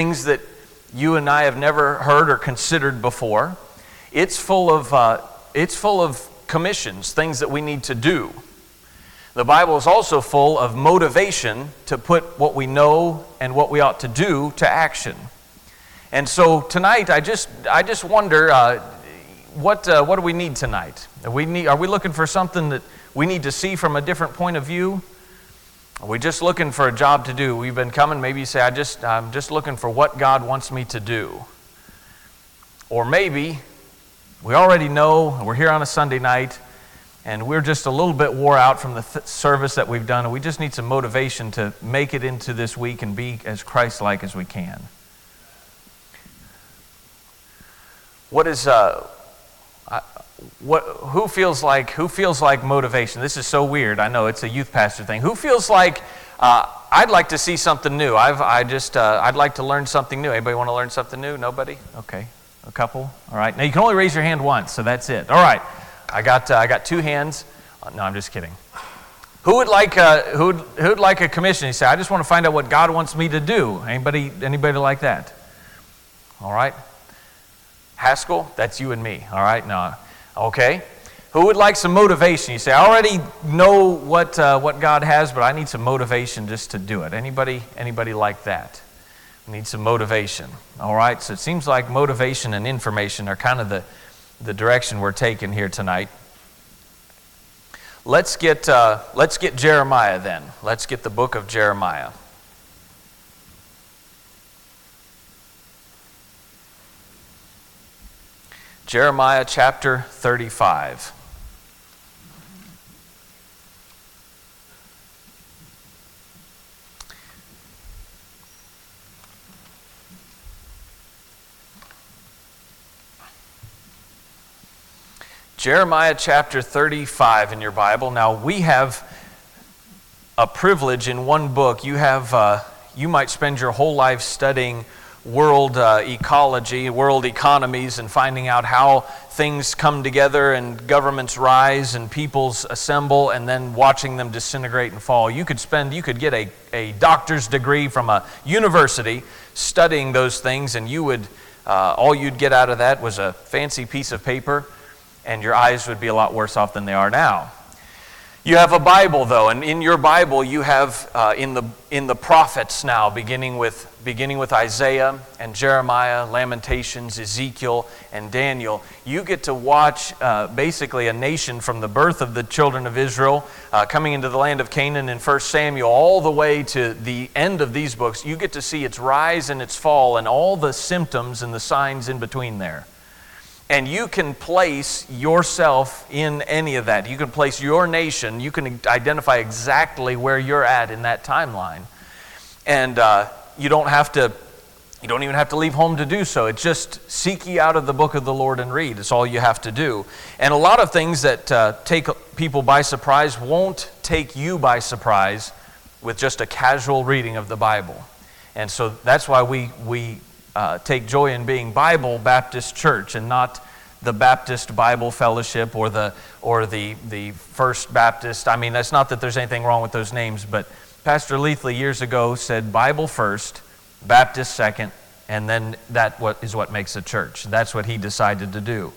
things that you and I have never heard or considered before. It's full of commissions, things that we need to do. The Bible is also full of motivation to put what we know and what we ought to do to action. And so tonight, I just wonder, what do we need tonight? Are we looking for something that we need to see from a different point of view? Are we just looking for a job to do? We've been coming, maybe you say, I'm just looking for what God wants me to do. Or maybe we already know, and we're here on a Sunday night, and we're just a little bit wore out from the service that we've done, and we just need some motivation to make it into this week and be as Christ-like as we can. Who feels like motivation? This is so weird. I know it's a youth pastor thing. Who feels like I'd like to see something new? I'd like to learn something new. Anybody want to learn something new? Nobody? Okay, a couple. All right. Now you can only raise your hand once, so that's it. All right. I got two hands. No, I'm just kidding. Who would like a commission? You say, I just want to find out what God wants me to do. Anybody like that? All right. Haskell, that's you and me. All right. No. Okay. Who would like some motivation? You say, I already know what God has, but I need some motivation just to do it. Anybody like that? Need some motivation. All right. So it seems like motivation and information are kind of the direction we're taking here tonight. Let's get Jeremiah then. Let's get the book of Jeremiah. Jeremiah chapter 35. Jeremiah chapter 35 in your Bible. Now we have a privilege in one book. You might spend your whole life studying world ecology, world economies, and finding out how things come together and governments rise and peoples assemble, and then watching them disintegrate and fall. You could get a doctor's degree from a university studying those things, and all you'd get out of that was a fancy piece of paper, and your eyes would be a lot worse off than they are now. You have a Bible, though, and in your Bible you have in the prophets now, beginning with Isaiah and Jeremiah, Lamentations, Ezekiel, and Daniel. You get to watch basically a nation from the birth of the children of Israel coming into the land of Canaan in 1 Samuel all the way to the end of these books. You get to see its rise and its fall and all the symptoms and the signs in between there. And you can place yourself in any of that. You can place your nation. You can identify exactly where you're at in that timeline. And you don't even have to leave home to do so. It's just seek ye out of the book of the Lord and read. It's all you have to do. And a lot of things that take people by surprise won't take you by surprise with just a casual reading of the Bible. And so that's why we take joy in being Bible Baptist Church and not the Baptist Bible Fellowship or the First Baptist. I mean, that's not that there's anything wrong with those names, but Pastor Leathley years ago said Bible first, Baptist second, and then that is what makes a church. That's what he decided to do.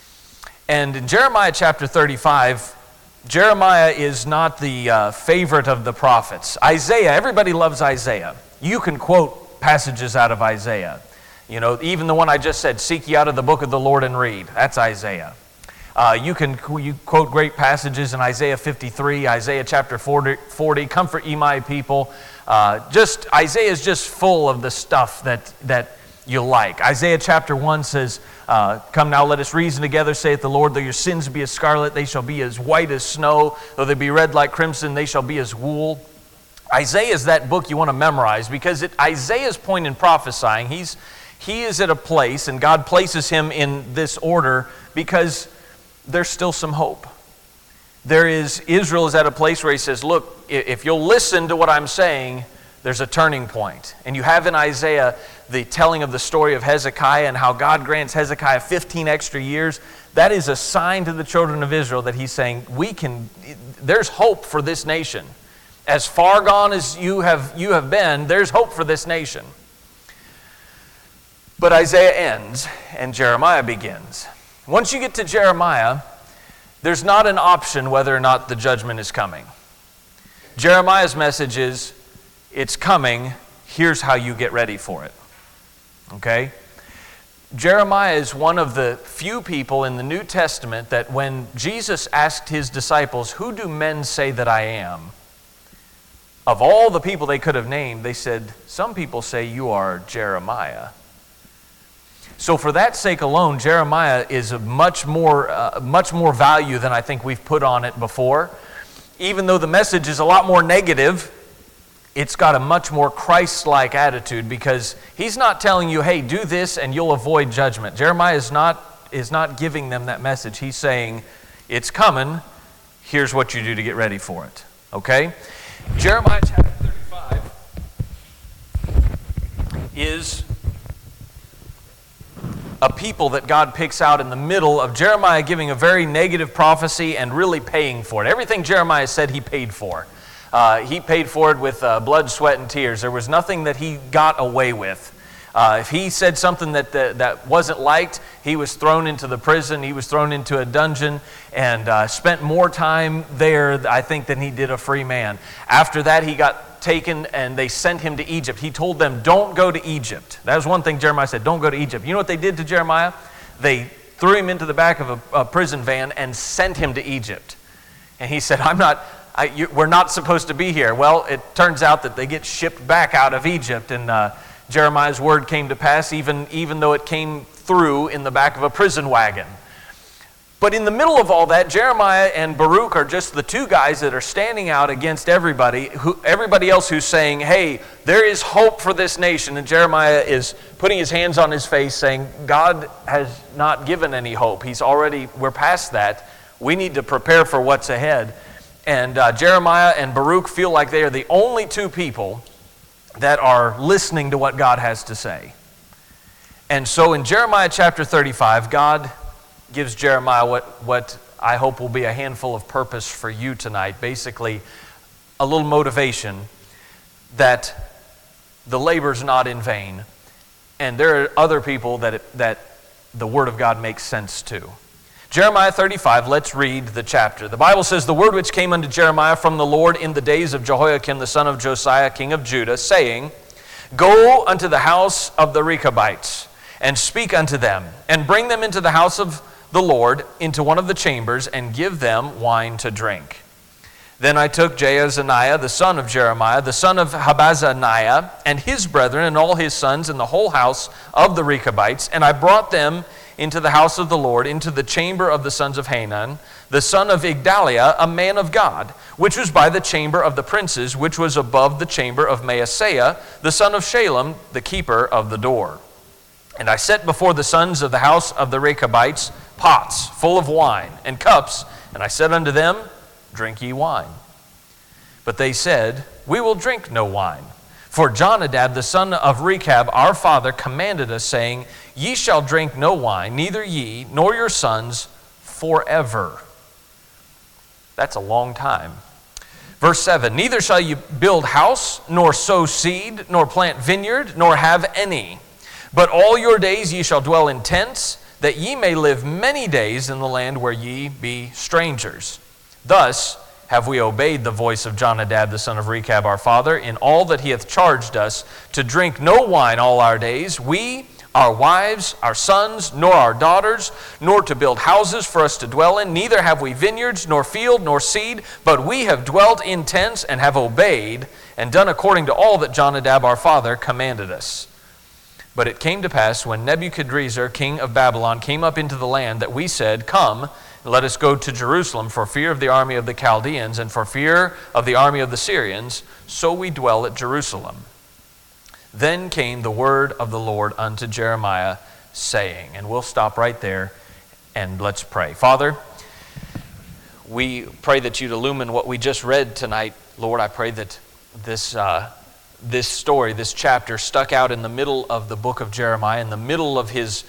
And in Jeremiah chapter 35, Jeremiah is not the favorite of the prophets. Isaiah, everybody loves Isaiah. You can quote passages out of Isaiah. You know, even the one I just said, seek ye out of the book of the Lord and read. That's Isaiah. You quote great passages in Isaiah 53, Isaiah chapter 40, comfort ye my people. Isaiah is just full of the stuff that you like. Isaiah chapter 1 says, come now, let us reason together, saith the Lord, though your sins be as scarlet, they shall be as white as snow. Though they be red like crimson, they shall be as wool. Isaiah is that book you want to memorize because Isaiah's point in prophesying, he is at a place, and God places him in this order because there's still some hope. Israel is at a place where he says, look, if you'll listen to what I'm saying, there's a turning point. And you have in Isaiah the telling of the story of Hezekiah and how God grants Hezekiah 15 extra years. That is a sign to the children of Israel that he's saying, there's hope for this nation. As far gone as you have been, there's hope for this nation. But Isaiah ends and Jeremiah begins. Once you get to Jeremiah, there's not an option whether or not the judgment is coming. Jeremiah's message is, it's coming, here's how you get ready for it. Okay? Jeremiah is one of the few people in the New Testament that when Jesus asked his disciples, who do men say that I am? Of all the people they could have named, they said, some people say you are Jeremiah. So for that sake alone, Jeremiah is of much more value than I think we've put on it before. Even though the message is a lot more negative, it's got a much more Christ-like attitude because he's not telling you, hey, do this and you'll avoid judgment. Jeremiah is not giving them that message. He's saying, it's coming, here's what you do to get ready for it. Okay? Jeremiah chapter 35 is a people that God picks out in the middle of Jeremiah giving a very negative prophecy and really paying for it. Everything Jeremiah said he paid for. He paid for it with blood, sweat, and tears. There was nothing that he got away with. If he said something that wasn't liked, he was thrown into the prison, he was thrown into a dungeon, and spent more time there, I think, than he did a free man. After that, he got taken and they sent him to Egypt. He told them, don't go to Egypt. That was one thing Jeremiah said, don't go to Egypt. You know what they did to Jeremiah? They threw him into the back of a prison van and sent him to Egypt. And he said, we're not supposed to be here. Well, it turns out that they get shipped back out of Egypt, and Jeremiah's word came to pass even though it came through in the back of a prison wagon. But in the middle of all that, Jeremiah and Baruch are just the two guys that are standing out against everybody else who's saying, hey, there is hope for this nation. And Jeremiah is putting his hands on his face saying, God has not given any hope. We're past that. We need to prepare for what's ahead. And Jeremiah and Baruch feel like they are the only two people that are listening to what God has to say. And so in Jeremiah chapter 35, God gives Jeremiah what I hope will be a handful of purpose for you tonight. Basically, a little motivation that the labor's not in vain. And there are other people that the Word of God makes sense to. Jeremiah 35, let's read the chapter. The Bible says, the word which came unto Jeremiah from the Lord in the days of Jehoiakim the son of Josiah, king of Judah, saying, go unto the house of the Rechabites, and speak unto them, and bring them into the house of the Lord, into one of the chambers, and give them wine to drink. Then I took Jaazaniah, the son of Jeremiah, the son of Habazaniah, and his brethren, and all his sons, and the whole house of the Rechabites, and I brought them into the house of the Lord, into the chamber of the sons of Hanan, the son of Igdaliah, a man of God, which was by the chamber of the princes, which was above the chamber of Maaseiah, the son of Shalem, the keeper of the door. And I set before the sons of the house of the Rechabites pots full of wine, and cups, and I said unto them, drink ye wine. But they said, we will drink no wine. For Jonadab the son of Rechab, our father, commanded us, saying, ye shall drink no wine, neither ye nor your sons forever. That's a long time. Verse 7, neither shall you build house, nor sow seed, nor plant vineyard, nor have any. But all your days ye shall dwell in tents, that ye may live many days in the land where ye be strangers. Thus have we obeyed the voice of Jonadab the son of Rechab our father, in all that he hath charged us, to drink no wine all our days, we, our wives, our sons, nor our daughters, nor to build houses for us to dwell in, neither have we vineyards, nor field, nor seed, but we have dwelt in tents, and have obeyed, and done according to all that Jonadab our father commanded us. But it came to pass, when Nebuchadrezzar, king of Babylon, came up into the land, that we said, come, let us go to Jerusalem, for fear of the army of the Chaldeans, and for fear of the army of the Syrians, so we dwell at Jerusalem. Then came the word of the Lord unto Jeremiah, saying, and we'll stop right there, and let's pray. Father, we pray that you'd illumine what we just read tonight. Lord, I pray that this story, this chapter, stuck out in the middle of the book of Jeremiah, in the middle of his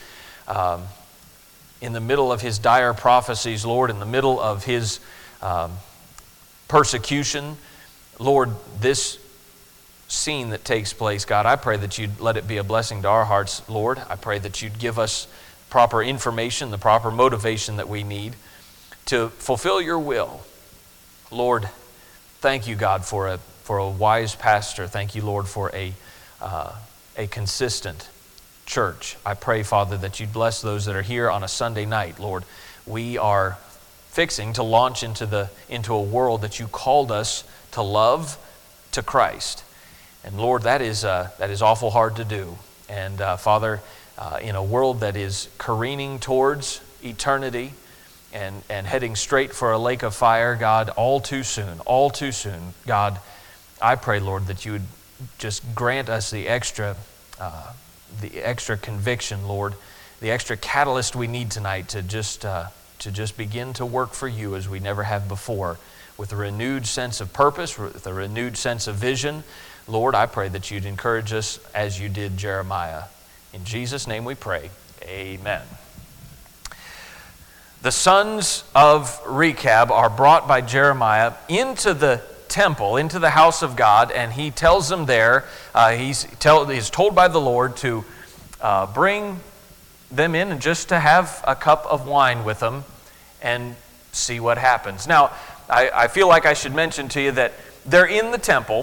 dire prophecies, Lord, in the middle of his persecution. Lord, this scene that takes place, God, I pray that you'd let it be a blessing to our hearts, Lord. I pray that you'd give us proper information, the proper motivation that we need to fulfill your will. Lord, thank you, God, for a wise pastor. Thank you, Lord, for a consistent church. I pray, Father, that you'd bless those that are here on a Sunday night. Lord, we are fixing to launch into a world that you called us to love, to Christ. And Lord, that is awful hard to do. And Father, in a world that is careening towards eternity and heading straight for a lake of fire, God, all too soon, God, I pray, Lord, that you would just grant us the extra conviction, Lord, the extra catalyst we need tonight to just begin to work for you as we never have before, with a renewed sense of purpose, with a renewed sense of vision. Lord, I pray that you'd encourage us as you did Jeremiah. In Jesus' name we pray, amen. The sons of Rechab are brought by Jeremiah into the temple, into the house of God, and he tells them there, he's told by the Lord to bring them in and just to have a cup of wine with them and see what happens. Now, I feel like I should mention to you that they're in the temple.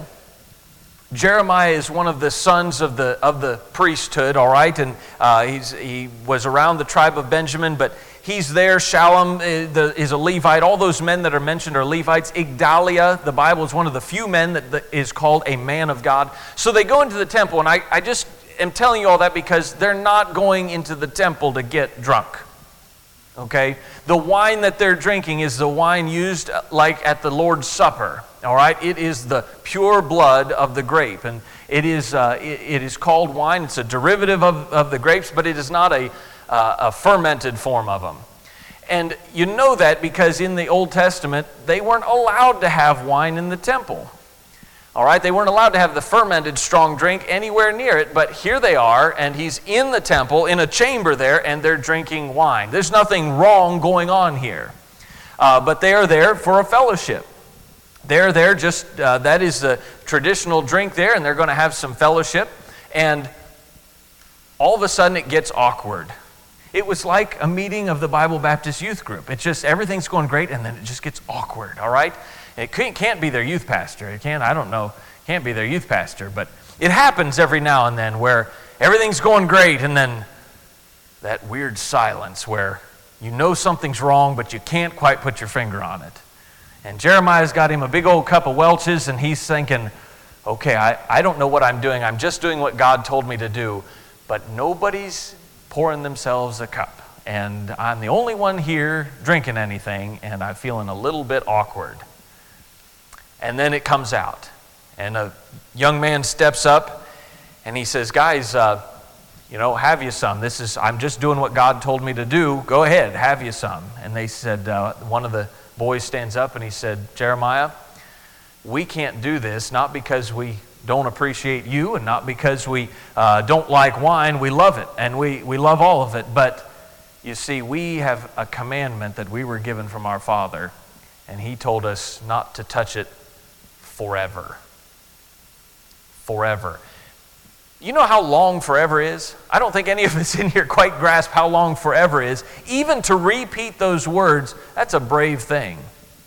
Jeremiah is one of the sons of the priesthood, all right, and he was around the tribe of Benjamin, but he's there. Shallum is a Levite. All those men that are mentioned are Levites. Igdaliah, the Bible, is one of the few men that is called a man of God. So they go into the temple, and I just am telling you all that because they're not going into the temple to get drunk. Okay? The wine that they're drinking is the wine used like at the Lord's Supper. All right? It is the pure blood of the grape. And it is called wine. It's a derivative of the grapes, but it is not a fermented form of them. And you know that because in the Old Testament, they weren't allowed to have wine in the temple. All right, they weren't allowed to have the fermented strong drink anywhere near it, but here they are, and he's in the temple, in a chamber there, and they're drinking wine. There's nothing wrong going on here, but they are there for a fellowship. They're there just, that is the traditional drink there, and they're going to have some fellowship, and all of a sudden it gets awkward. It was like a meeting of the Bible Baptist Youth Group. It's just, everything's going great, and then it just gets awkward, all right? It can't be their youth pastor. It can't be their youth pastor, but it happens every now and then where everything's going great, and then that weird silence where you know something's wrong, but you can't quite put your finger on it. And Jeremiah's got him a big old cup of Welch's, and he's thinking, okay, I don't know what I'm doing. I'm just doing what God told me to do, but nobody's pouring themselves a cup. And I'm the only one here drinking anything, and I'm feeling a little bit awkward. And then it comes out, and a young man steps up, and he says, guys, have you some. I'm just doing what God told me to do. Go ahead, have you some. And they said, one of the boys stands up, and he said, Jeremiah, we can't do this, not because we don't appreciate you, and not because we don't like wine. We love it, and we love all of it. But you see, we have a commandment that we were given from our Father, and he told us not to touch it forever. Forever. You know how long forever is? I don't think any of us in here quite grasp how long forever is. Even to repeat those words, that's a brave thing.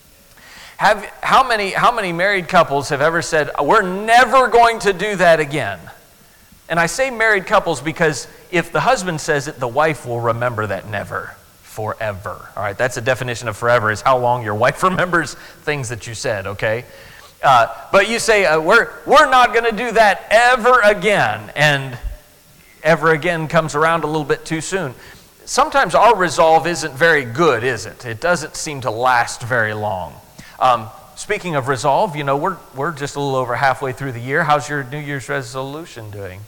How many married couples have ever said, we're never going to do that again? And I say married couples because if the husband says it, the wife will remember that never. Forever. All right, that's a definition of forever, is how long your wife remembers things that you said, okay? But you say, we're not going to do that ever again, and ever again comes around a little bit too soon. Sometimes our resolve isn't very good, is it? It doesn't seem to last very long. Speaking of resolve, we're just a little over halfway through the year. How's your New Year's resolution doing?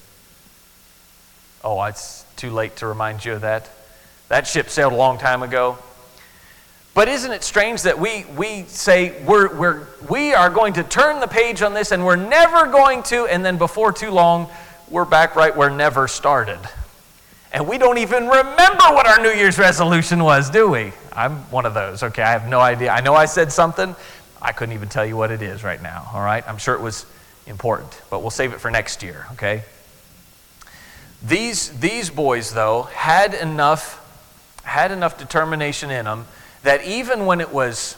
Oh, it's too late to remind you of that. That ship sailed a long time ago. But isn't it strange that we say we are going to turn the page on this and we're never going to, and then before too long, we're back right where never started. And we don't even remember what our New Year's resolution was, do we? I'm one of those, okay? I have no idea. I know I said something. I couldn't even tell you what it is right now, all right? I'm sure it was important, but we'll save it for next year, okay? These boys, though, had enough determination in them that even when it was,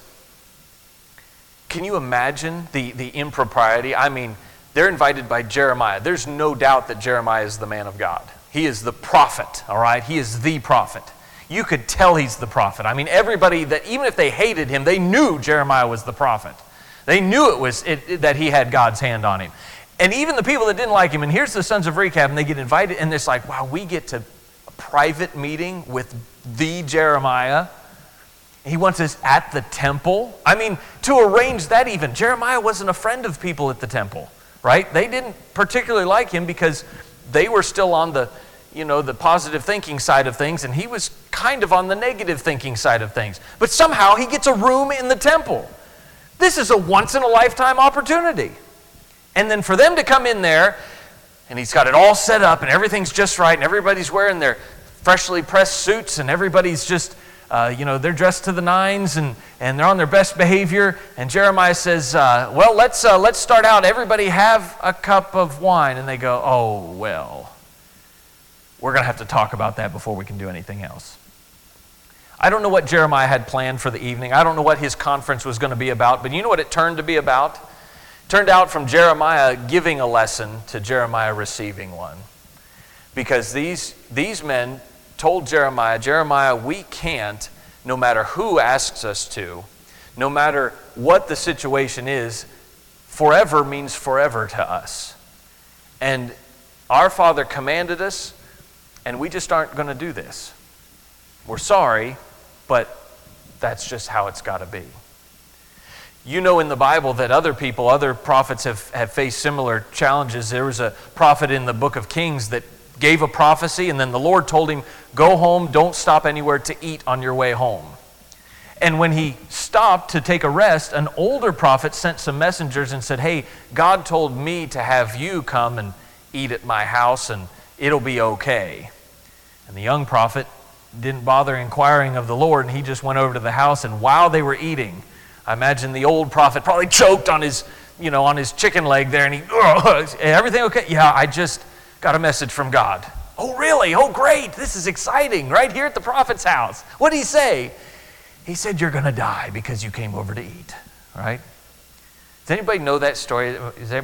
can you imagine the impropriety? I mean, they're invited by Jeremiah. There's no doubt that Jeremiah is the man of God. He is the prophet, all right? He is the prophet. You could tell he's the prophet. I mean, everybody, that even if they hated him, they knew Jeremiah was the prophet. They knew that he had God's hand on him. And even the people that didn't like him, and here's the sons of Rechab, and they get invited, and it's like, wow, we get to a private meeting with the Jeremiah. He wants us at the temple. I mean, to arrange that even, Jeremiah wasn't a friend of people at the temple, right? They didn't particularly like him because they were still on the positive thinking side of things, and he was kind of on the negative thinking side of things. But somehow he gets a room in the temple. This is a once-in-a-lifetime opportunity. And then for them to come in there, and he's got it all set up, and everything's just right, and everybody's wearing their freshly pressed suits, and everybody's just, they're dressed to the nines, and they're on their best behavior. And Jeremiah says, well, let's start out. Everybody have a cup of wine. And they go, oh, well, we're going to have to talk about that before we can do anything else. I don't know what Jeremiah had planned for the evening. I don't know what his conference was going to be about, but you know what it turned to be about? It turned out from Jeremiah giving a lesson to Jeremiah receiving one. Because these men told Jeremiah, we can't, no matter who asks us to, no matter what the situation is, forever means forever to us. And our Father commanded us, and we just aren't going to do this. We're sorry, but that's just how it's got to be. You know in the Bible that other prophets have faced similar challenges. There was a prophet in the book of Kings that gave a prophecy, and then the Lord told him, go home, don't stop anywhere to eat on your way home. And when he stopped to take a rest, an older prophet sent some messengers and said, hey, God told me to have you come and eat at my house, and it'll be okay. And the young prophet didn't bother inquiring of the Lord, and he just went over to the house, and while they were eating, I imagine the old prophet probably choked on his chicken leg there, and everything okay? Yeah, I just got a message from God. Oh, really? Oh, great. This is exciting, right here at the prophet's house. What did he say? He said, you're going to die because you came over to eat, right? Does anybody know that story?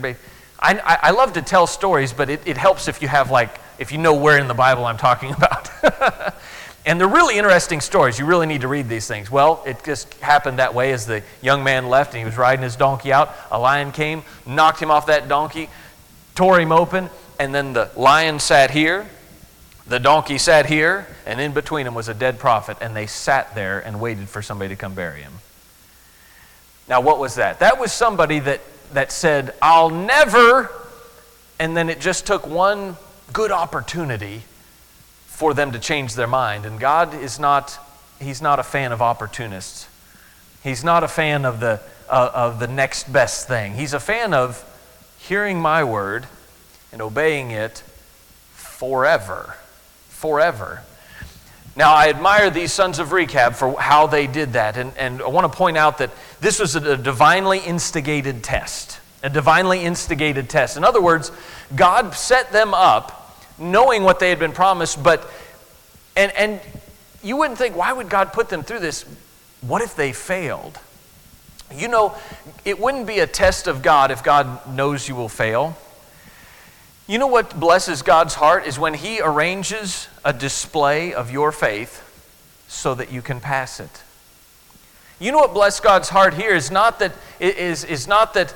I love to tell stories, but it helps if you know where in the Bible I'm talking about. And they're really interesting stories. You really need to read these things. Well, it just happened that way as the young man left and he was riding his donkey out. A lion came, knocked him off that donkey, tore him open, and then the lion sat here, the donkey sat here, and in between them was a dead prophet, and they sat there and waited for somebody to come bury him. Now, what was that? That was somebody that said, I'll never, and then it just took one good opportunity for them to change their mind. And God he's not a fan of opportunists. He's not a fan of the next best thing. He's a fan of hearing my word and obeying it forever. Forever. Now, I admire these sons of Rechab for how they did that. And I want to point out that this was a divinely instigated test. A divinely instigated test. In other words, God set them up knowing what they had been promised, but and you wouldn't think, why would God put them through this? What if they failed? You know, it wouldn't be a test of God if God knows you will fail. You know what blesses God's heart is when He arranges a display of your faith so that you can pass it. You know what blessed God's heart here is not that not that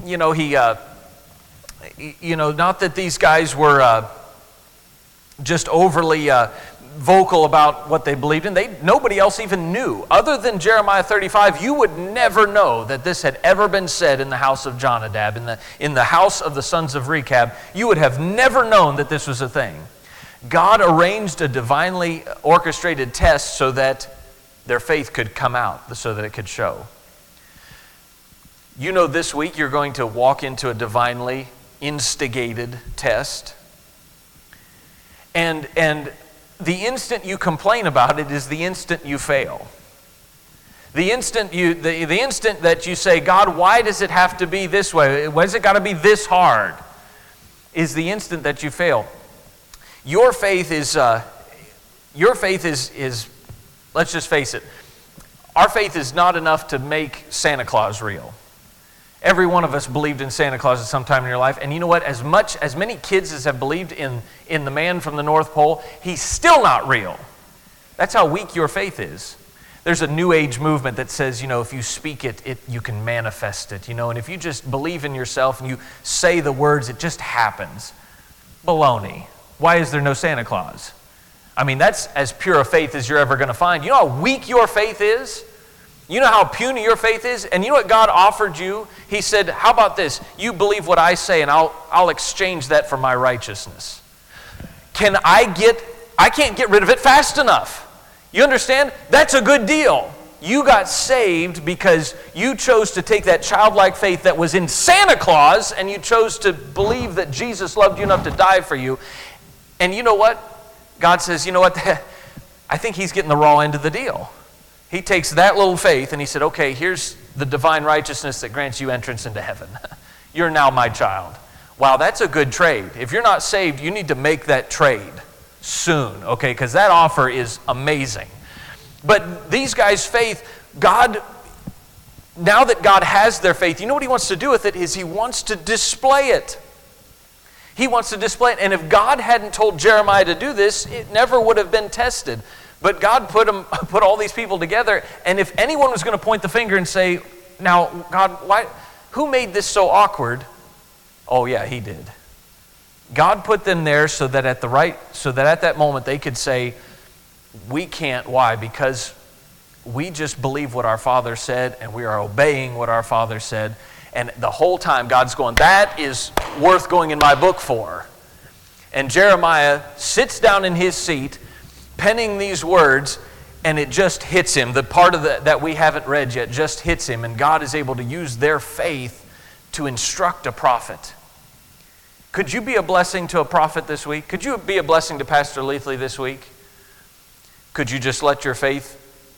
these guys were just overly vocal about what they believed in. Nobody else even knew. Other than Jeremiah 35, you would never know that this had ever been said in the house of Jonadab, in the house of the sons of Rechab. You would have never known that this was a thing. God arranged a divinely orchestrated test so that their faith could come out, so that it could show. You know, this week you're going to walk into a divinely instigated test. And the instant you complain about it is the instant you fail. The instant the instant that you say, God, why does it have to be this way? Why has it got to be this hard? Is the instant that you fail. Your faith is, let's just face it, our faith is not enough to make Santa Claus real. Every one of us believed in Santa Claus at some time in your life, and you know what? As many kids as have believed in the man from the North Pole, he's still not real. That's how weak your faith is. There's a New Age movement that says, if you speak it, you can manifest it, and if you just believe in yourself and you say the words, it just happens. Baloney. Why is there no Santa Claus? I mean, that's as pure a faith as you're ever going to find. You know how weak your faith is? You know how puny your faith is? And you know what God offered you? He said, how about this? You believe what I say and I'll exchange that for my righteousness. I can't get rid of it fast enough. You understand? That's a good deal. You got saved because you chose to take that childlike faith that was in Santa Claus and you chose to believe that Jesus loved you enough to die for you. And you know what? God says, you know what? I think he's getting the raw end of the deal. He takes that little faith and he said, okay, here's the divine righteousness that grants you entrance into heaven. You're now my child. Wow, that's a good trade. If you're not saved, you need to make that trade soon, okay? Because that offer is amazing. But these guys' faith, now that God has their faith, you know what he wants to do with it is he wants to display it. He wants to display it. And if God hadn't told Jeremiah to do this, it never would have been tested. But God put all these people together, and if anyone was going to point the finger and say, now, God, who made this so awkward? Oh yeah, he did. God put them there so that at that moment they could say, we can't. Why? Because we just believe what our Father said and we are obeying what our Father said. And the whole time God's going, that is worth going in my book for. And Jeremiah sits down in his seat penning these words, and it just hits him. The part of that we haven't read yet just hits him, and God is able to use their faith to instruct a prophet. Could you be a blessing to a prophet this week? Could you be a blessing to Pastor Leathley this week? Could you just let your faith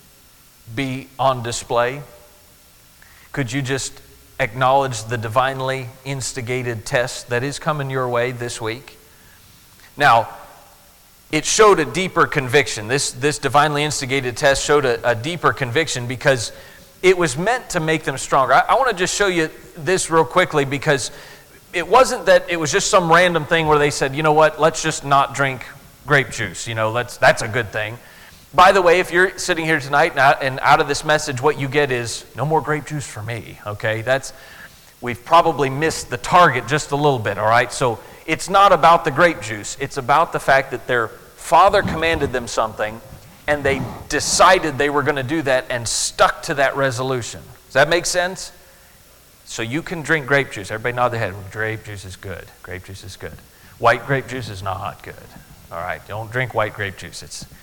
be on display? Could you just acknowledge the divinely instigated test that is coming your way this week? Now, it showed a deeper conviction. This divinely instigated test showed a deeper conviction because it was meant to make them stronger. I want to just show you this real quickly because it wasn't that it was just some random thing where they said, you know what, let's just not drink grape juice. That's a good thing. By the way, if you're sitting here tonight and out of this message, what you get is no more grape juice for me, okay? We've probably missed the target just a little bit, all right? So it's not about the grape juice. It's about the fact that their father commanded them something and they decided they were going to do that and stuck to that resolution. Does that make sense? So you can drink grape juice. Everybody nod their head. Grape juice is good. Grape juice is good. White grape juice is not good. All right, don't drink white grape juice.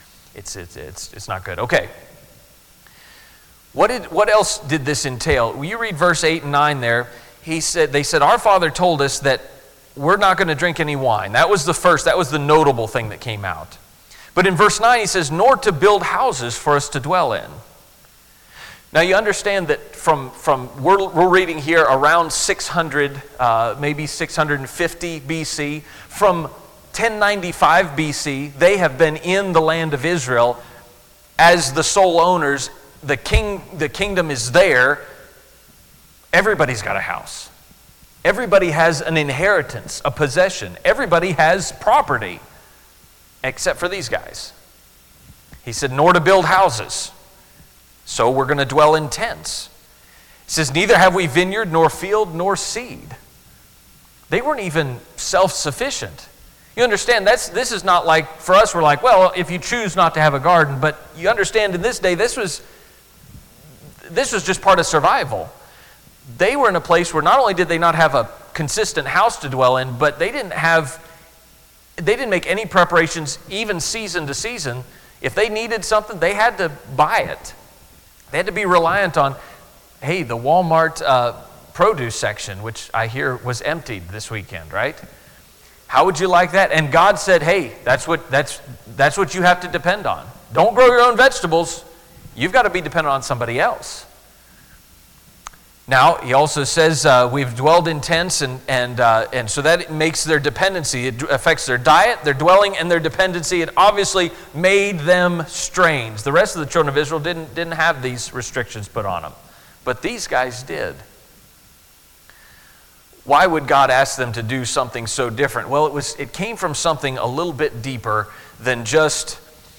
It's not good. Okay. What else did this entail? You read verse 8 and 9 there. They said, our father told us that we're not going to drink any wine. That was the notable thing that came out. But in verse 9 he says, nor to build houses for us to dwell in. Now you understand that we're reading here around 600, maybe 650 BC. From 1095 BC, they have been in the land of Israel as the sole owners. The kingdom is there. Everybody's got a house. Everybody has an inheritance, a possession. Everybody has property, except for these guys. He said, nor to build houses. So we're going to dwell in tents. He says, neither have we vineyard, nor field, nor seed. They weren't even self-sufficient. You understand, this is not like, for us, we're like, well, if you choose not to have a garden, but you understand in this day, this was just part of survival. They were in a place where not only did they not have a consistent house to dwell in, but they didn't make any preparations, even season to season. If they needed something, they had to buy it. They had to be reliant on, hey, the Walmart produce section, which I hear was emptied this weekend, right? How would you like that? And God said, hey, that's what you have to depend on. Don't grow your own vegetables. you've got to be dependent on somebody else. Now, he also says we've dwelled in tents, and so that makes their dependency. It affects their diet, their dwelling, and their dependency. It obviously made them strange. The rest of the children of Israel didn't have these restrictions put on them, but these guys did. Why would God ask them to do something so different? Well, it came from something a little bit deeper than just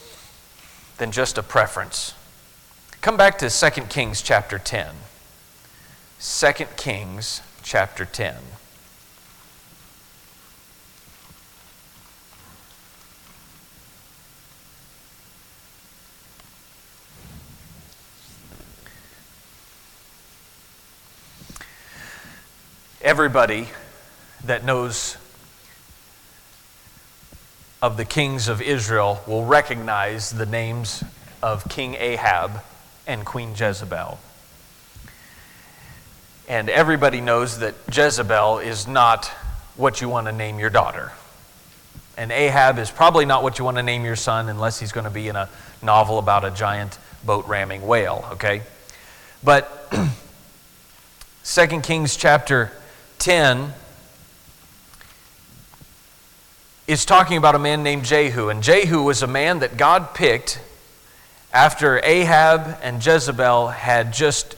a preference. Come back to 2 Kings chapter 10. 2 Kings chapter 10. Everybody that knows of the kings of Israel will recognize the names of King Ahab and Queen Jezebel. And everybody knows that Jezebel is not what you want to name your daughter. And Ahab is probably not what you want to name your son unless he's going to be in a novel about a giant boat ramming whale, okay? But 2 Kings chapter 10 is talking about a man named Jehu. And Jehu was a man that God picked after Ahab and Jezebel had just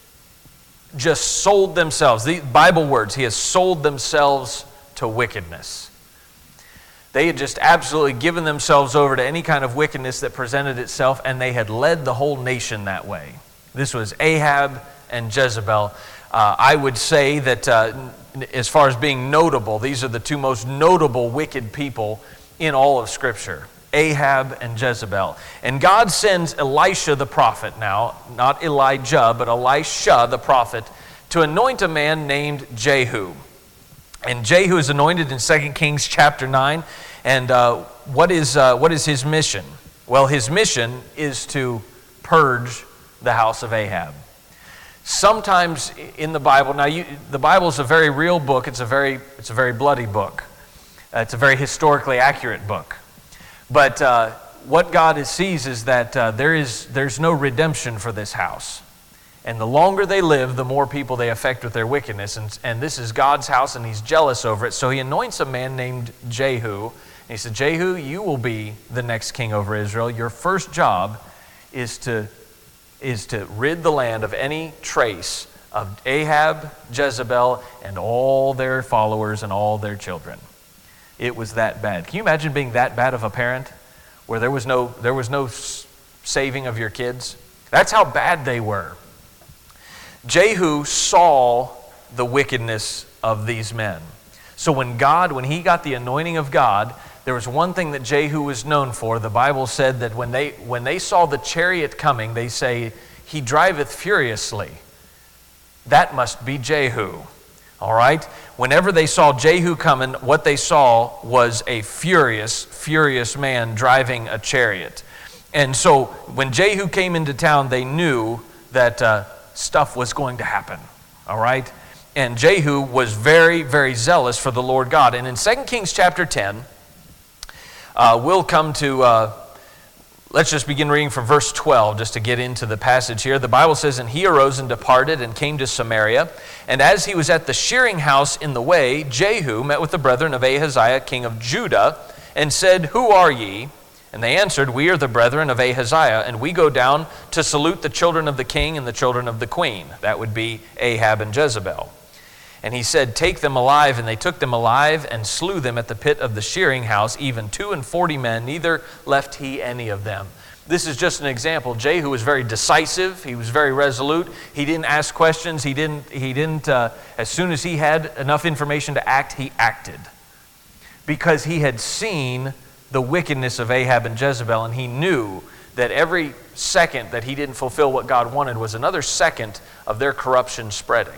sold themselves. The Bible words, he has sold themselves to wickedness. They had just absolutely given themselves over to any kind of wickedness that presented itself, and they had led the whole nation that way. This was Ahab and Jezebel. I would say that as far as being notable, these are the two most notable wicked people in all of Scripture, Ahab and Jezebel. And God sends Elisha the prophet now, not Elijah, but Elisha the prophet, to anoint a man named Jehu. And Jehu is anointed in 2 Kings chapter 9. And what is his mission? Well, his mission is to purge the house of Ahab. Sometimes in the Bible, the Bible is a very real book. It's a very bloody book. It's a very historically accurate book. But what God sees is that there's no redemption for this house. And the longer they live, the more people they affect with their wickedness. And this is God's house, and he's jealous over it. So he anoints a man named Jehu. And he said, Jehu, you will be the next king over Israel. Your first job is to rid the land of any trace of Ahab, Jezebel, and all their followers and all their children. It was that bad. Can you imagine being that bad of a parent, where there was no saving of your kids? That's how bad they were. Jehu saw the wickedness of these men. So when he got the anointing of God, there was one thing that Jehu was known for. The Bible said that when they saw the chariot coming, they say, he driveth furiously. That must be Jehu. All right? Whenever they saw Jehu coming, what they saw was a furious man driving a chariot. And so when Jehu came into town, they knew that stuff was going to happen. All right? And Jehu was very, very zealous for the Lord God. And in 2 Kings chapter 10, we'll come to, let's just begin reading from verse 12 just to get into the passage here. The Bible says, and he arose and departed and came to Samaria. And as he was at the shearing house in the way, Jehu met with the brethren of Ahaziah, king of Judah, and said, who are ye? And they answered, we are the brethren of Ahaziah, and we go down to salute the children of the king and the children of the queen. That would be Ahab and Jezebel. And he said, take them alive. And they took them alive and slew them at the pit of the shearing house, even 42 men, neither left he any of them. This is just an example. Jehu was very decisive. He was very resolute. He didn't ask questions. He didn't. As soon as he had enough information to act, he acted. Because he had seen the wickedness of Ahab and Jezebel, and he knew that every second that he didn't fulfill what God wanted was another second of their corruption spreading.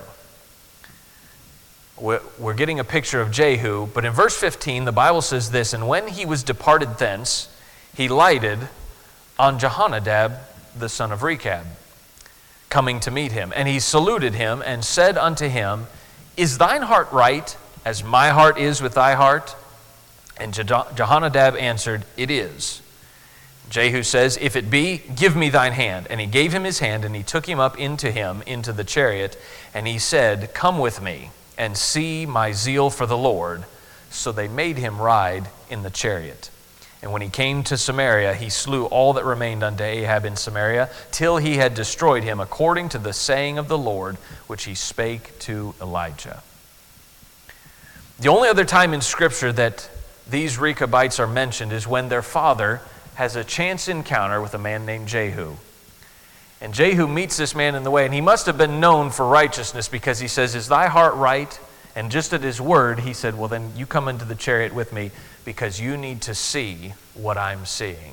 We're getting a picture of Jehu, but in verse 15, the Bible says this, and when he was departed thence, he lighted on Jehonadab, the son of Rechab, coming to meet him. And he saluted him and said unto him, is thine heart right, as my heart is with thy heart? And Jehonadab answered, it is. Jehu says, "If it be, give me thine hand." And he gave him his hand, and he took him up into the chariot, and he said, "Come with me, and see my zeal for the Lord." So they made him ride in the chariot. And when he came to Samaria, he slew all that remained unto Ahab in Samaria, till he had destroyed him, according to the saying of the Lord, which he spake to Elijah. The only other time in Scripture that these Rechabites are mentioned is when their father has a chance encounter with a man named Jehu. And Jehu meets this man in the way, and he must have been known for righteousness, because he says, "Is thy heart right?" And just at his word, he said, "Well, then you come into the chariot with me, because you need to see what I'm seeing."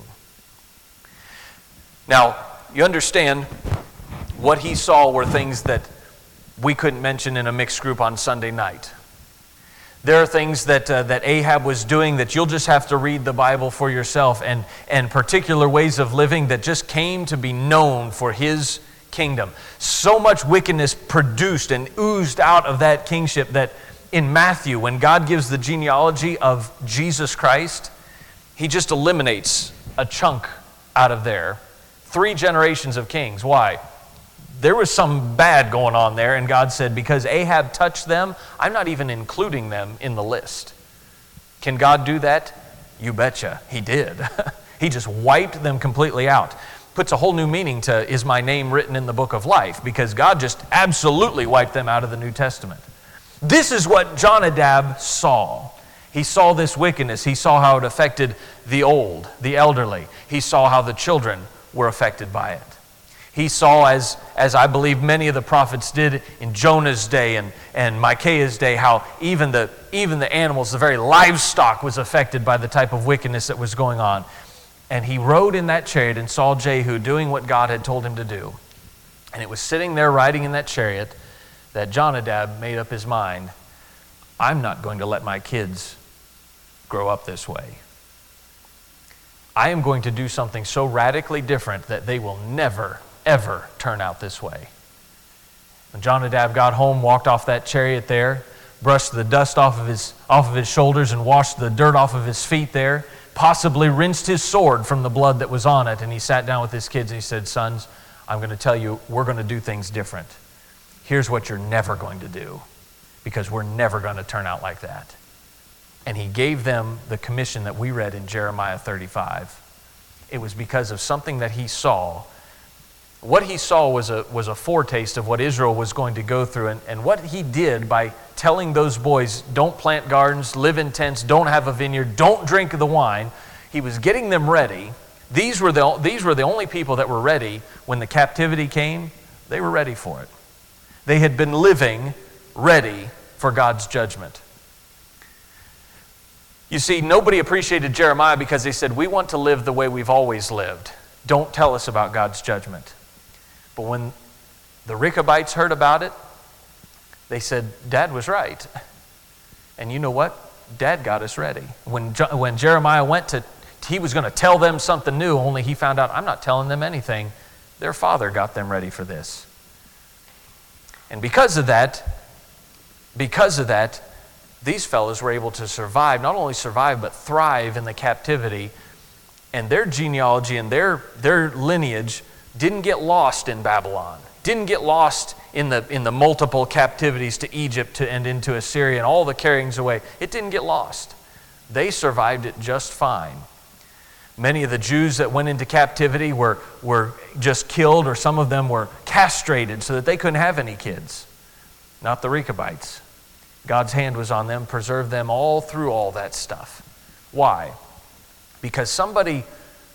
Now, you understand, what he saw were things that we couldn't mention in a mixed group on Sunday night. There are things that Ahab was doing that you'll just have to read the Bible for yourself, and particular ways of living that just came to be known for his kingdom. So much wickedness produced and oozed out of that kingship that in Matthew, when God gives the genealogy of Jesus Christ, he just eliminates a chunk out of there. 3 generations of kings. Why? There was some bad going on there, and God said, because Ahab touched them, I'm not even including them in the list. Can God do that? You betcha. He did. He just wiped them completely out. Puts a whole new meaning to, is my name written in the book of life? Because God just absolutely wiped them out of the New Testament. This is what Jonadab saw. He saw this wickedness. He saw how it affected the old, the elderly. He saw how the children were affected by it. He saw, as I believe many of the prophets did in Jonah's day and Micaiah's day, how even the animals, the very livestock, was affected by the type of wickedness that was going on. And he rode in that chariot and saw Jehu doing what God had told him to do. And it was sitting there riding in that chariot that Jonadab made up his mind, I'm not going to let my kids grow up this way. I am going to do something so radically different that they will never, ever turn out this way. When Jonadab got home, walked off that chariot there, brushed the dust off of his shoulders and washed the dirt off of his feet there, possibly rinsed his sword from the blood that was on it, and he sat down with his kids and he said, sons, I'm going to tell you, we're going to do things different. Here's what you're never going to do, because we're never going to turn out like that. And he gave them the commission that we read in Jeremiah 35. It was because of something that he saw. What he saw was a foretaste of what Israel was going to go through. And what he did by telling those boys, don't plant gardens, live in tents, don't have a vineyard, don't drink the wine, he was getting them ready. These were the only people that were ready when the captivity came. They were ready for it. They had been living ready for God's judgment. You see, nobody appreciated Jeremiah because they said, we want to live the way we've always lived. Don't tell us about God's judgment. But when the Rechabites heard about it, they said, Dad was right. And you know what? Dad got us ready. When Jeremiah he was going to tell them something new, only he found out, I'm not telling them anything. Their father got them ready for this. And because of that, these fellows were able to survive, not only survive, but thrive in the captivity. And their genealogy and their lineage didn't get lost in Babylon, didn't get lost in the multiple captivities to Egypt and into Assyria and all the carryings away. It didn't get lost. They survived it just fine. Many of the Jews that went into captivity were just killed, or some of them were castrated so that they couldn't have any kids. Not the Rechabites. God's hand was on them, preserved them all through all that stuff. Why? Because somebody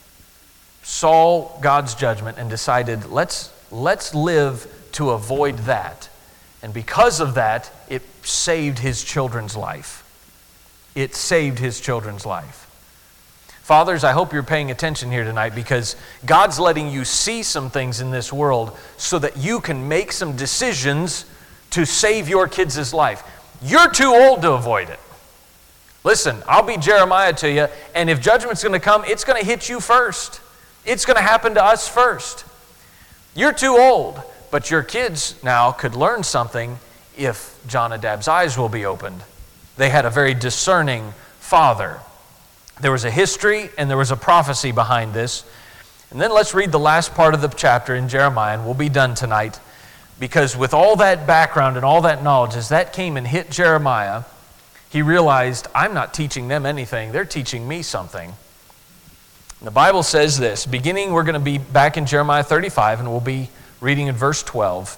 saw God's judgment and decided, let's live to avoid that. And because of that, it saved his children's life. It saved his children's life. Fathers, I hope you're paying attention here tonight, because God's letting you see some things in this world so that you can make some decisions to save your kids' life. You're too old to avoid it. Listen, I'll be Jeremiah to you, and if judgment's going to come, it's going to hit you first. It's going to happen to us first. You're too old, but your kids now could learn something if Jonadab's eyes will be opened. They had a very discerning father There was a history and there was a prophecy behind this. And then let's read the last part of the chapter in Jeremiah, and we'll be done tonight. Because with all that background and all that knowledge, as that came and hit Jeremiah, he realized, I'm not teaching them anything, they're teaching me something. And the Bible says this, beginning, we're going to be back in Jeremiah 35, and we'll be reading in verse 12.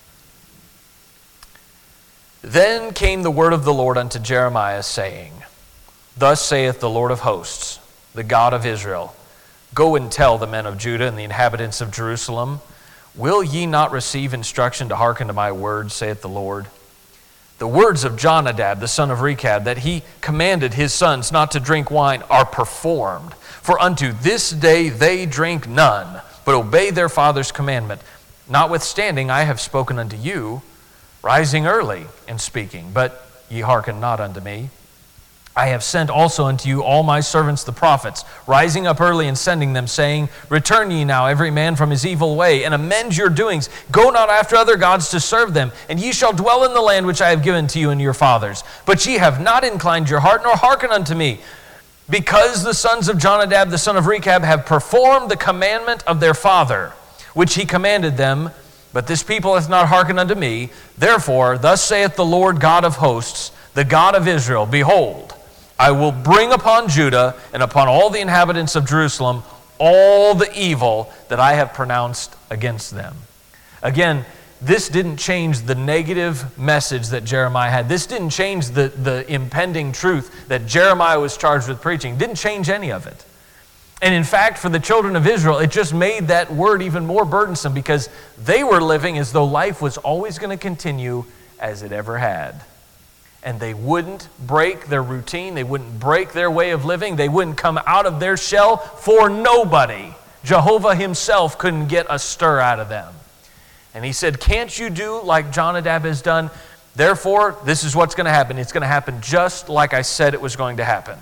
Then came the word of the Lord unto Jeremiah, saying, Thus saith the Lord of hosts, the God of Israel, Go and tell the men of Judah and the inhabitants of Jerusalem, Will ye not receive instruction to hearken to my words, saith the Lord? The words of Jonadab, the son of Rechab, that he commanded his sons not to drink wine, are performed. For unto this day they drink none, but obey their father's commandment. Notwithstanding, I have spoken unto you, rising early and speaking, but ye hearken not unto me. I have sent also unto you all my servants the prophets, rising up early and sending them, saying, Return ye now every man from his evil way, and amend your doings. Go not after other gods to serve them, and ye shall dwell in the land which I have given to you and your fathers. But ye have not inclined your heart, nor hearkened unto me, because the sons of Jonadab the son of Rechab have performed the commandment of their father, which he commanded them, but this people hath not hearkened unto me. Therefore, thus saith the Lord God of hosts, the God of Israel, Behold, I will bring upon Judah and upon all the inhabitants of Jerusalem all the evil that I have pronounced against them. Again, this didn't change the negative message that Jeremiah had. This didn't change the impending truth that Jeremiah was charged with preaching. It didn't change any of it. And in fact, for the children of Israel, it just made that word even more burdensome because they were living as though life was always going to continue as it ever had. And they wouldn't break their routine. They wouldn't break their way of living. They wouldn't come out of their shell for nobody. Jehovah himself couldn't get a stir out of them. And he said, can't you do like Jonadab has done? Therefore, this is what's going to happen. It's going to happen just like I said it was going to happen.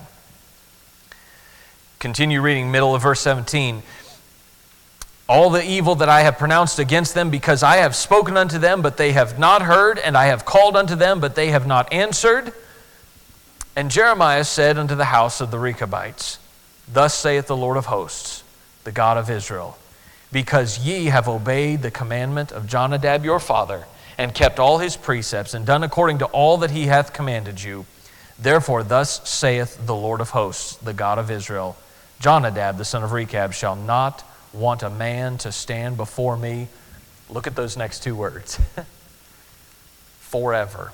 Continue reading, middle of verse 17. All the evil that I have pronounced against them, because I have spoken unto them, but they have not heard, and I have called unto them, but they have not answered. And Jeremiah said unto the house of the Rechabites, Thus saith the Lord of hosts, the God of Israel, because ye have obeyed the commandment of Jonadab your father, and kept all his precepts, and done according to all that he hath commanded you. Therefore thus saith the Lord of hosts, the God of Israel, Jonadab the son of Rechab shall not want a man to stand before me. Look at those next two words. Forever.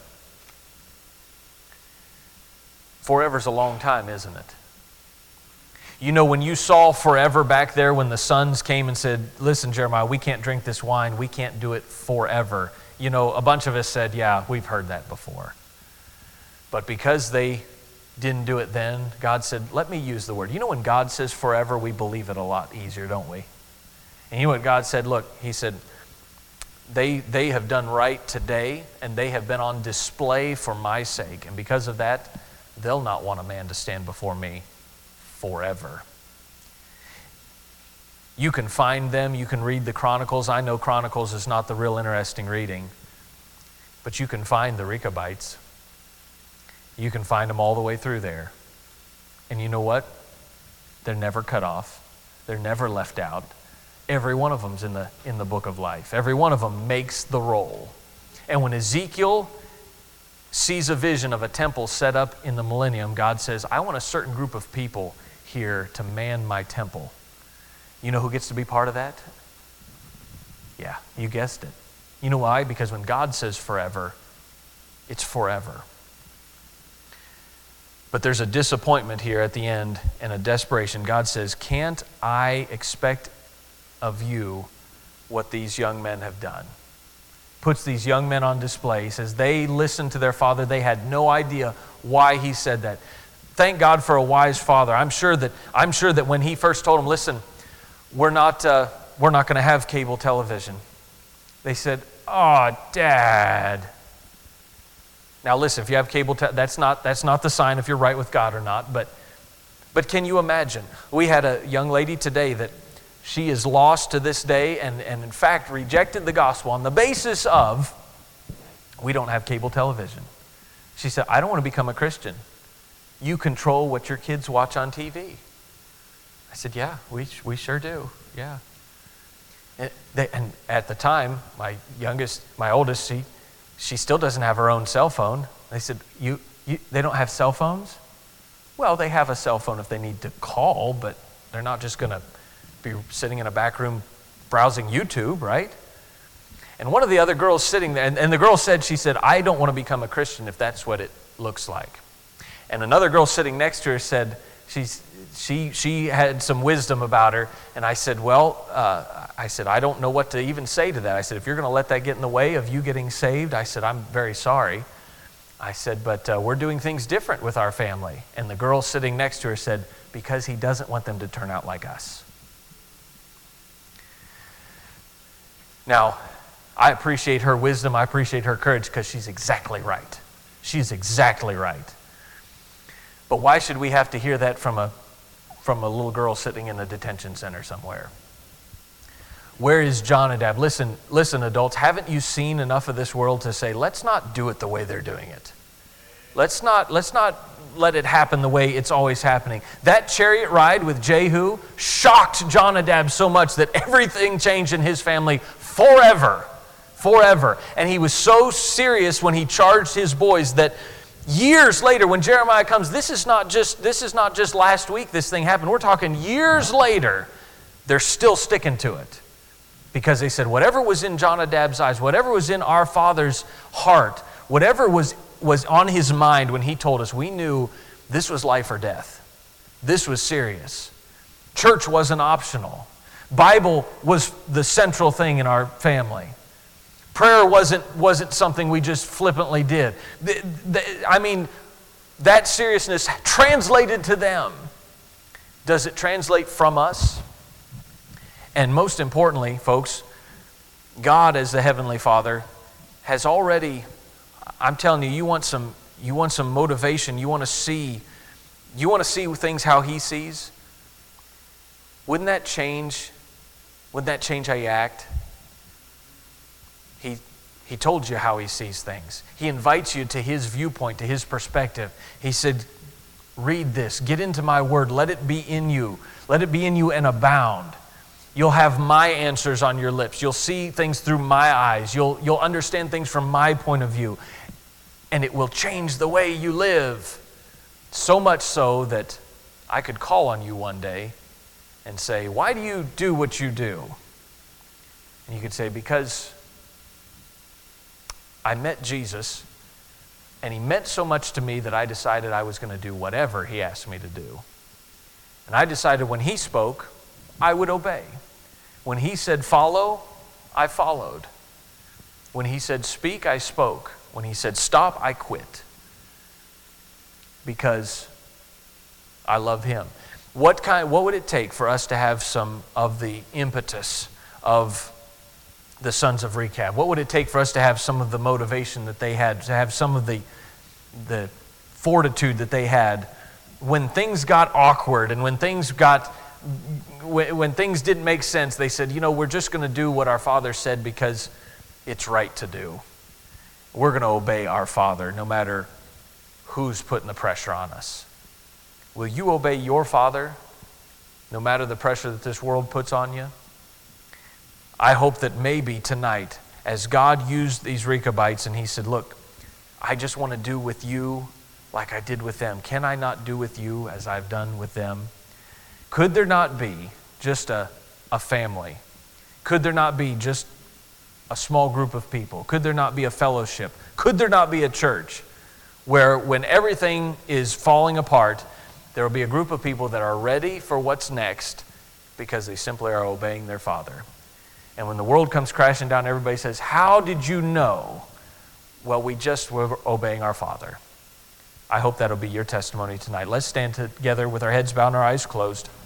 Forever's a long time, isn't it? You know, when you saw forever back there, when the sons came and said, Listen, Jeremiah, we can't drink this wine. We can't do it forever. You know, a bunch of us said, yeah, we've heard that before. But because they didn't do it then, God said, let me use the word. You know, when God says forever, we believe it a lot easier, don't we? And you know what God said? Look, he said, they have done right today, and they have been on display for my sake. And because of that, they'll not want a man to stand before me forever. You can find them. You can read the Chronicles. I know Chronicles is not the real interesting reading, but you can find the Rechabites. You can find them all the way through there. And you know what? They're never cut off. They're never left out. Every one of them's in the book of life. Every one of them makes the role. And when Ezekiel sees a vision of a temple set up in the millennium, God says, I want a certain group of people here to man my temple. You know who gets to be part of that? Yeah, you guessed it. You know why? Because when God says forever, it's forever. But there's a disappointment here at the end and a desperation. God says, can't I expect of you what these young men have done? Puts these young men on display. He says they listened to their father. They had no idea why he said that. Thank God for a wise father. I'm sure that when he first told them, listen, we're not going to have cable television. They said, oh, Dad. Now listen, if you have cable, that's not the sign if you're right with God or not. But can you imagine? We had a young lady today that she is lost to this day and in fact rejected the gospel on the basis of we don't have cable television. She said, I don't want to become a Christian. you control what your kids watch on TV? I said, yeah, we sure do, yeah. And at the time, my oldest, she still doesn't have her own cell phone. They said, they don't have cell phones? Well, they have a cell phone if they need to call, but they're not just going to be sitting in a back room browsing YouTube, right? And one of the other girls sitting there, and the girl said, I don't want to become a Christian if that's what it looks like. And another girl sitting next to her said, she had some wisdom about her, and I said, I don't know what to even say to that. I said, if you're going to let that get in the way of you getting saved, I said, I'm very sorry. I said, but we're doing things different with our family. And the girl sitting next to her said, because he doesn't want them to turn out like us. Now, I appreciate her wisdom. I appreciate her courage because she's exactly right. She's exactly right. But why should we have to hear that from a little girl sitting in a detention center somewhere? Where is Jonadab? Listen, adults, haven't you seen enough of this world to say, let's not do it the way they're doing it. Let's not let it happen the way it's always happening. That chariot ride with Jehu shocked Jonadab so much that everything changed in his family forever. And he was so serious when he charged his boys that years later, when Jeremiah comes, this is not just last week this thing happened. We're talking years later, they're still sticking to it. Because they said, whatever was in Jonadab's eyes, whatever was in our father's heart, whatever was on his mind when he told us, we knew this was life or death. This was serious. Church wasn't optional. Bible was the central thing in our family. Prayer wasn't something we just flippantly did. That seriousness translated to them. Does it translate from us? And most importantly, folks, God as the Heavenly Father has already, I'm telling you, you want some motivation, you want to see things how He sees. Wouldn't that change how you act? He told you how He sees things. He invites you to His viewpoint, to His perspective. He said, read this, get into my word, let it be in you. Let it be in you and abound. You'll have my answers on your lips. You'll see things through my eyes. You'll understand things from my point of view. And it will change the way you live. So much so that I could call on you one day and say, why do you do what you do? And you could say, because I met Jesus, and He meant so much to me that I decided I was going to do whatever He asked me to do. And I decided when He spoke, I would obey. When He said follow, I followed. When He said speak, I spoke. When He said stop, I quit. Because I love Him. What would it take for us to have some of the impetus of the sons of Rechab? What would it take for us to have some of the motivation that they had, to have some of the fortitude that they had when things got awkward and when things didn't make sense? They said, we're just going to do what our Father said because it's right to do. We're going to obey our Father no matter who's putting the pressure on us. Will you obey your Father no matter the pressure that this world puts on you? I hope that maybe tonight, as God used these Rechabites and He said, look, I just want to do with you like I did with them. Can I not do with you as I've done with them? Could there not be just a family? Could there not be just a small group of people? Could there not be a fellowship? Could there not be a church where when everything is falling apart, there will be a group of people that are ready for what's next because they simply are obeying their Father? And when the world comes crashing down, everybody says, how did you know? Well, we just were obeying our Father. I hope that'll be your testimony tonight. Let's stand together with our heads bowed and our eyes closed.